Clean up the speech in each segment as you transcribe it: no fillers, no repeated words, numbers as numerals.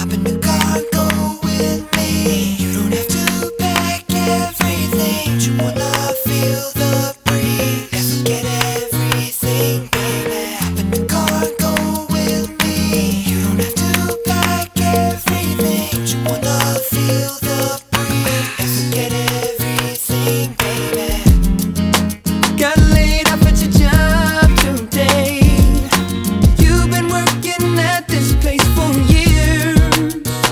Hop in the car, go with me. You don't have to pack everything. You wanna feel the breeze and forget everything, baby. Hop in the car, go with me. You don't have to pack everything. You wanna feel the breeze and forget everything, baby. Got laid off at your job today. You've been working at this place for years.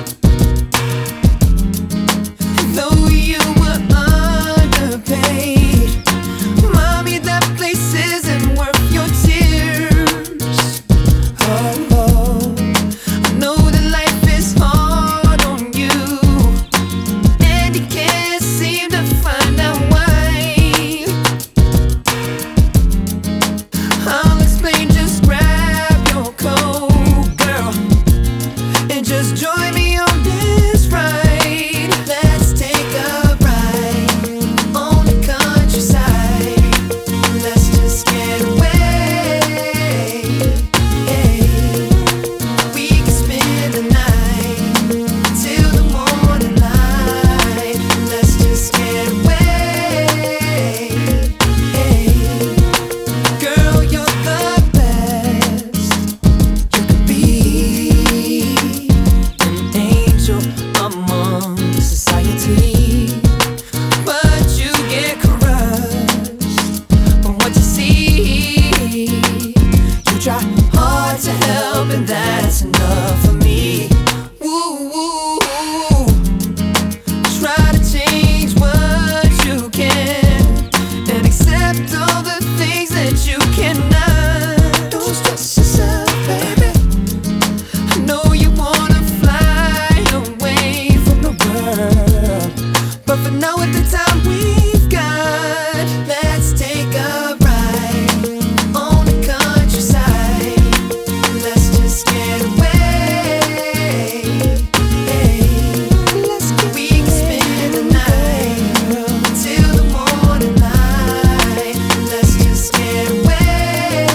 Though you were underpaid, mommy, that place isn't worth your tears. Oh, I know that life is hard on you, and you can't seem to find out why. I'll explain, just grab your coat, girl, and just join me on this ride. Let's take a ride on the countryside. Let's just get away. We can spend the night till the morning light. Let's just get away. Girl, you're the best. You could be an angel among society, but you get crushed from what you see. You try hard to help, and that's enough for me. Woo, try to change what you can and accept all the things that you cannot. Don't stress yourself, baby. I know you wanna fly away from the world, but for now, at the time we've got, let's take a ride on the countryside. Let's just get away. We can spend the night till the morning light. Let's just get away.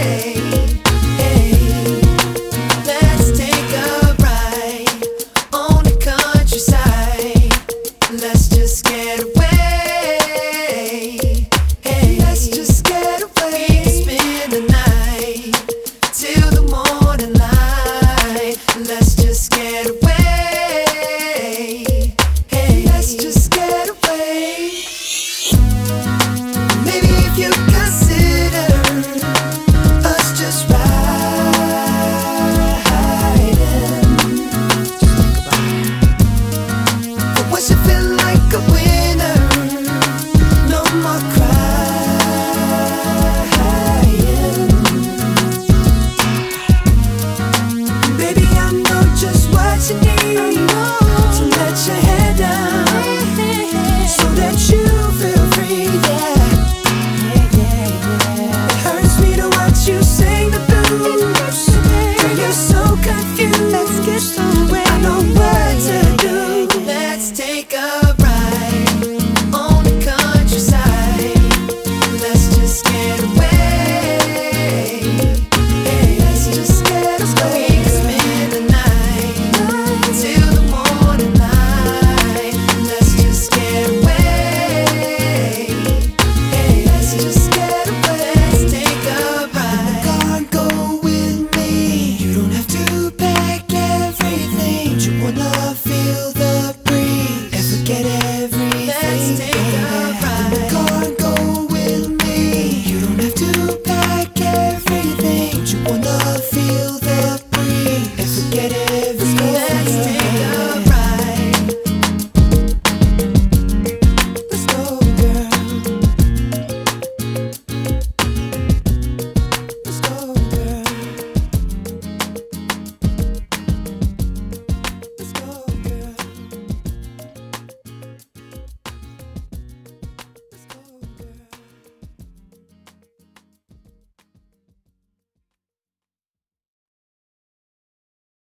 Let's take a ride on the countryside. Let's just get away. Let's just get away. We can spend the night till the morning light. Let's just get away.